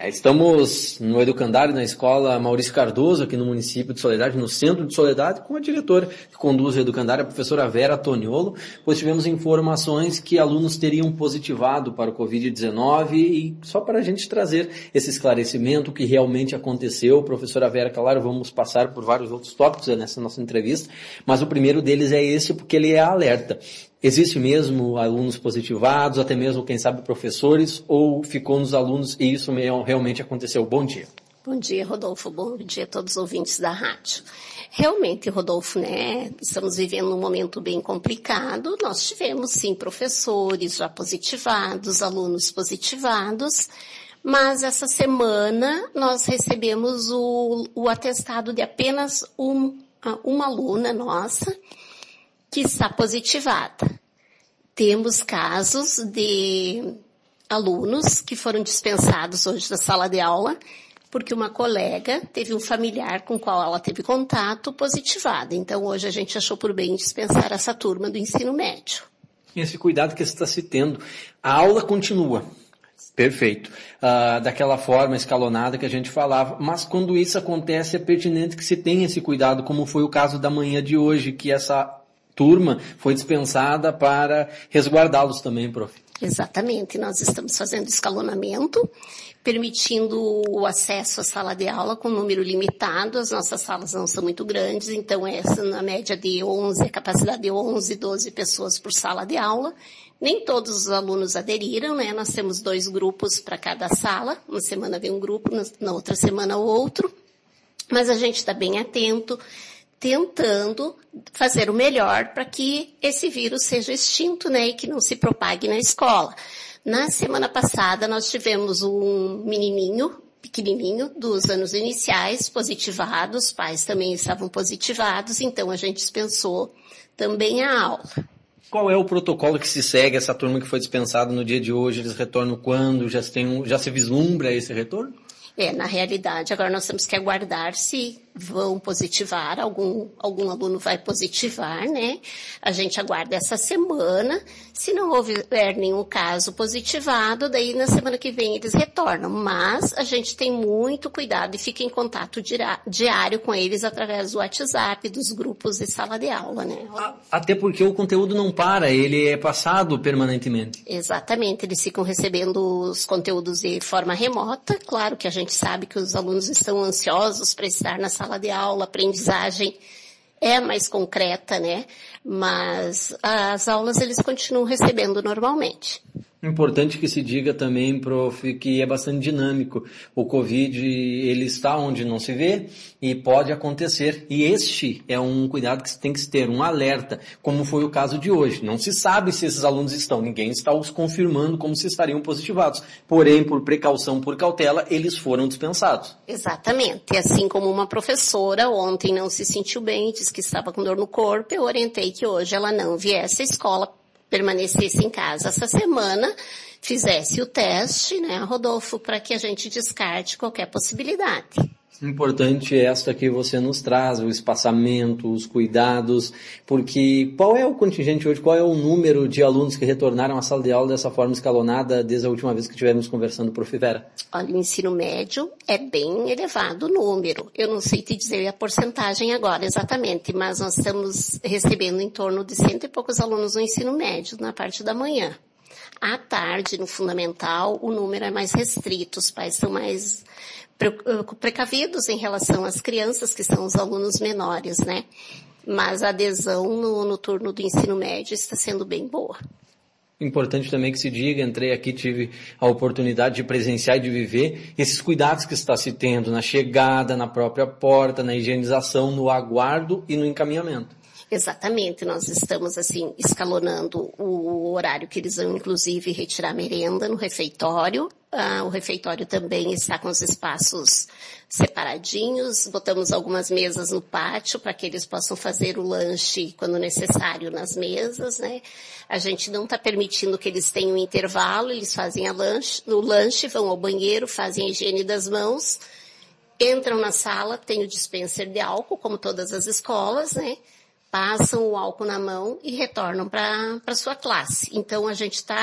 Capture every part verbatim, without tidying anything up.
Estamos no Educandário, na escola Maurício Cardoso, aqui no município de Soledade, no centro de Soledade, com a diretora que conduz o Educandário, a professora Vera Toniolo, pois tivemos informações que alunos teriam positivado para o covid dezenove e só para a gente trazer esse esclarecimento, o que realmente aconteceu. Professora Vera, claro, vamos passar por vários outros tópicos nessa nossa entrevista, mas o primeiro deles é esse porque ele é alerta. Existe mesmo alunos positivados, até mesmo, quem sabe, professores, ou ficou nos alunos e isso realmente aconteceu? Bom dia. Bom dia, Rodolfo. Bom dia a todos os ouvintes da rádio. Realmente, Rodolfo, né, estamos vivendo um momento bem complicado. Nós tivemos, sim, professores já positivados, alunos positivados, mas essa semana nós recebemos o, o atestado de apenas um, uma aluna nossa, que está positivada. Temos casos de alunos que foram dispensados hoje da sala de aula porque uma colega teve um familiar com o qual ela teve contato positivado. Então, hoje a gente achou por bem dispensar essa turma do ensino médio. Esse cuidado que você está se tendo. A aula continua. Perfeito. Uh, daquela forma escalonada que a gente falava. Mas quando isso acontece, é pertinente que se tenha esse cuidado, como foi o caso da manhã de hoje, que essa turma foi dispensada para resguardá-los também, prof. Exatamente, nós estamos fazendo escalonamento, permitindo o acesso à sala de aula com número limitado. As nossas salas não são muito grandes, então essa na média de onze, a capacidade de onze, doze pessoas por sala de aula. Nem todos os alunos aderiram, né? Nós temos dois grupos para cada sala, uma semana vem um grupo, na outra semana o outro, mas a gente está bem atento, tentando fazer o melhor para que esse vírus seja extinto, né, e que não se propague na escola. Na semana passada, nós tivemos um menininho, pequenininho, dos anos iniciais, positivado, os pais também estavam positivados, então a gente dispensou também a aula. Qual é o protocolo que se segue essa turma que foi dispensada no dia de hoje? Eles retornam quando? Já se, tem um, já se vislumbra esse retorno? É, na realidade, agora nós temos que aguardar se vão positivar, algum, algum aluno vai positivar, né? A gente aguarda essa semana. Se não houver nenhum caso positivado, daí na semana que vem eles retornam. Mas a gente tem muito cuidado e fica em contato diário com eles através do WhatsApp, dos grupos de sala de aula, né? Até porque o conteúdo não para, ele é passado permanentemente. Exatamente, eles ficam recebendo os conteúdos de forma remota. Claro que a gente sabe que os alunos estão ansiosos para estar na sala de aula, a aprendizagem é mais concreta, né? Mas as aulas eles continuam recebendo normalmente. Importante que se diga também, prof, que é bastante dinâmico. O Covid, ele está onde não se vê e pode acontecer. E este é um cuidado que se tem que se ter, um alerta, como foi o caso de hoje. Não se sabe se esses alunos estão, ninguém está os confirmando como se estariam positivados. Porém, por precaução, por cautela, eles foram dispensados. Exatamente. Assim como uma professora ontem não se sentiu bem, disse que estava com dor no corpo, eu orientei que hoje ela não viesse à escola, permanecesse em casa essa semana, fizesse o teste, né, Rodolfo, para que a gente descarte qualquer possibilidade. Importante esta que você nos traz, o espaçamento, os cuidados, porque qual é o contingente hoje, qual é o número de alunos que retornaram à sala de aula dessa forma escalonada desde a última vez que estivemos conversando, prof. Vera? Olha, o ensino médio é bem elevado o número. Eu não sei te dizer a porcentagem agora exatamente, mas nós estamos recebendo em torno de cento e poucos alunos no ensino médio na parte da manhã. À tarde, no fundamental, o número é mais restrito, os pais são mais precavidos em relação às crianças, que são os alunos menores, né? Mas a adesão no, no turno do ensino médio está sendo bem boa. Importante também que se diga, entrei aqui, tive a oportunidade de presenciar e de viver esses cuidados que está se tendo na chegada, na própria porta, na higienização, no aguardo e no encaminhamento. Exatamente, nós estamos assim escalonando o horário que eles vão inclusive retirar merenda no refeitório. Ah, o refeitório também está com os espaços separadinhos, botamos algumas mesas no pátio para que eles possam fazer o lanche quando necessário nas mesas, né? A gente não está permitindo que eles tenham intervalo, eles fazem a lanche, o lanche, vão ao banheiro, fazem a higiene das mãos, entram na sala, tem o dispenser de álcool, como todas as escolas, né? Passam o álcool na mão e retornam para a sua classe. Então, a gente está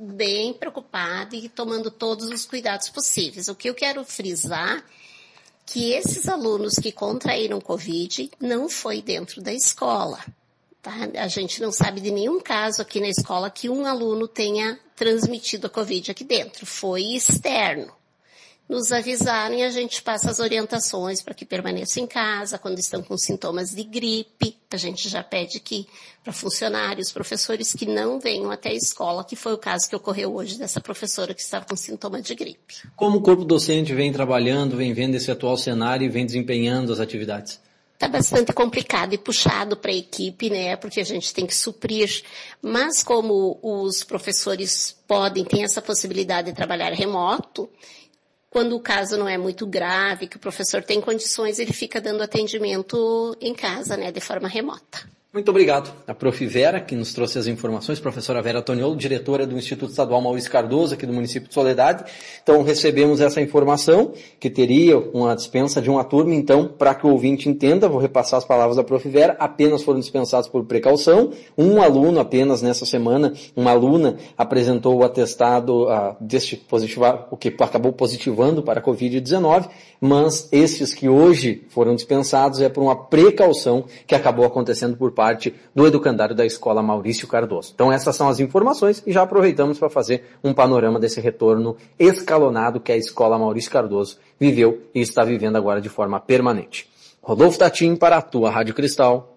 bem preocupada e tomando todos os cuidados possíveis. O que eu quero frisar que esses alunos que contraíram Covid não foi dentro da escola. Tá? A gente não sabe de nenhum caso aqui na escola que um aluno tenha transmitido a Covid aqui dentro. Foi externo. Nos avisaram e a gente passa as orientações para que permaneçam em casa. Quando estão com sintomas de gripe, a gente já pede que para funcionários, professores que não venham até a escola, que foi o caso que ocorreu hoje dessa professora que estava com sintoma de gripe. Como o corpo docente vem trabalhando, vem vendo esse atual cenário e vem desempenhando as atividades? Está bastante complicado e puxado para a equipe, né, porque a gente tem que suprir, mas como os professores podem, têm essa possibilidade de trabalhar remoto, quando o caso não é muito grave, que o professor tem condições, ele fica dando atendimento em casa, né, de forma remota. Muito obrigado. A prof Vera, que nos trouxe as informações, professora Vera Toniolo, diretora do Instituto Estadual Maurício Cardoso, aqui do município de Soledade. Então, recebemos essa informação, que teria uma dispensa de uma turma. Então, para que o ouvinte entenda, vou repassar as palavras da prof Vera, apenas foram dispensados por precaução. Um aluno apenas nessa semana, uma aluna apresentou o atestado uh, deste positivo, o que acabou positivando para a covid dezenove, mas esses que hoje foram dispensados é por uma precaução que acabou acontecendo por parte parte do educandário da Escola Maurício Cardoso. Então essas são as informações e já aproveitamos para fazer um panorama desse retorno escalonado que a Escola Maurício Cardoso viveu e está vivendo agora de forma permanente. Rodolfo Tatim para a tua Rádio Cristal.